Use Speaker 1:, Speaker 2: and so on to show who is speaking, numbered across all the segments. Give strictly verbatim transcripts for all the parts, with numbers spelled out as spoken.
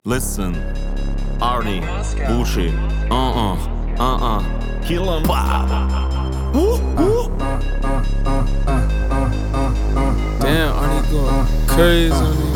Speaker 1: Listen, Arnie, Bushi, uh-uh, uh-uh, kill him.
Speaker 2: Damn, Arnie going crazy on me.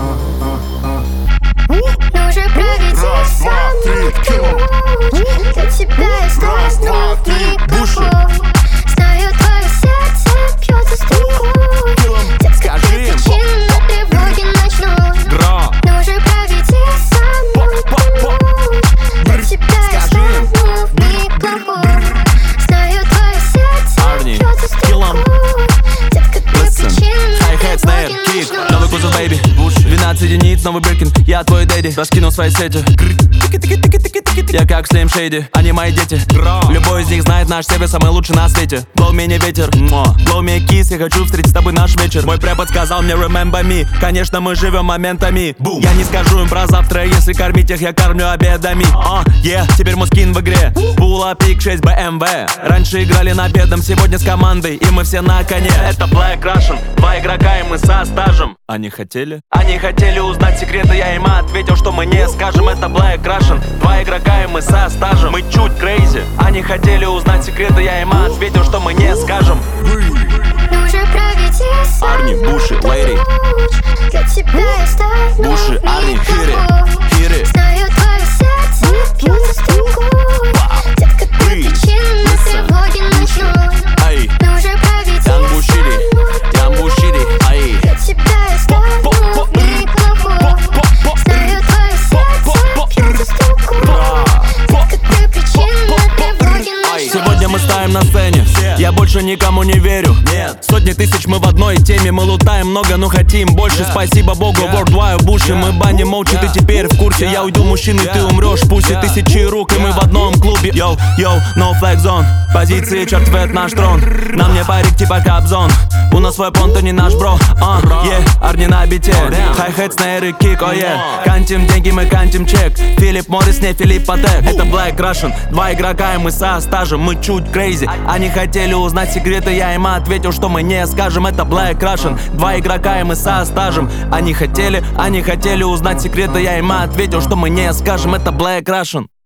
Speaker 3: Нужно проверить сам для тебя я стою никакой. Знаю, твое сердце бьется стрелой. Детка, ты причина тревоги ночной. Нужно проверить сам для тебя я стою никакой. Знаю, твое сердце бьется стрелой. Детка, ты причина тревоги ночной.
Speaker 4: Новый кузов, бэйби, двенадцать единиц, новый Биркин. Я твой дэдди, раскинул свои сети. Я как Слим Шейди, они мои дети. Любой из них знает наш сервис, самый лучший на свете. Blow me не ветер, blow me a kiss. Я хочу встретить с тобой наш вечер. Мой препод сказал мне remember me. Конечно, мы живем моментами. Я не скажу им про завтра, если кормить их я кормлю обедами. А, yeah, теперь мой скин в игре. Пула пик шесть бэ эм вэ. Раньше играли на бедом, сегодня с командой. И мы все на коне. Это Black Russian, два игрока и мы со стажем.
Speaker 1: Они хотели?
Speaker 4: Они хотели узнать секреты, я им ответил, что мы не скажем. Это Black Russian, два игрока и мы со стажем. Мы чуть crazy. Они хотели узнать секреты, я им ответил, что мы не скажем.
Speaker 3: Нужно проверить сам
Speaker 1: Арни, Буши, Лэри.
Speaker 3: для тебя я стою
Speaker 1: Буши, Арни, hit it, hit it.
Speaker 3: Знаю, твое сердце бьется стрелой. Детка, ты причина тревоги ночной.
Speaker 1: Ай,
Speaker 3: Нужно проверить
Speaker 1: Ян Бушири, Ян Бушири, ай.
Speaker 3: для тебя я стою никакой. Знаю, твое сердце бьется стрелой. Детка, ты причина тревоги ночной.
Speaker 4: Сегодня мы ставим на сцене. Я больше никому не верю. Сотни тысяч мы в одной теме. Мы лутаем много, но хотим больше. Спасибо Богу, Worldwide Буши. Мы баним молча, ты теперь в курсе. Я уйду мужчиной, ты умрешь. Пусть и тысячи рук, и мы в одном клубе. Йоу, йоу, no flag zone. Позиции, черт, это наш трон. На мне парик типа Кобзон. У нас свой понт, не наш бро. А, е, Арни на бите. Хай-хет, снейры, кик, о е. Кантим деньги, мы кантим чек. Филипп Моррис, не Филипп Патек. Это Black Russian, два игрока и мы со стажем. Мы чуть crazy. Они хотели узнать секреты, я им ответил, что мы не скажем. Это Black Russian, два игрока и мы со стажем. Они хотели, они хотели узнать секреты, я им ответил, что мы не скажем. Это Black Russian.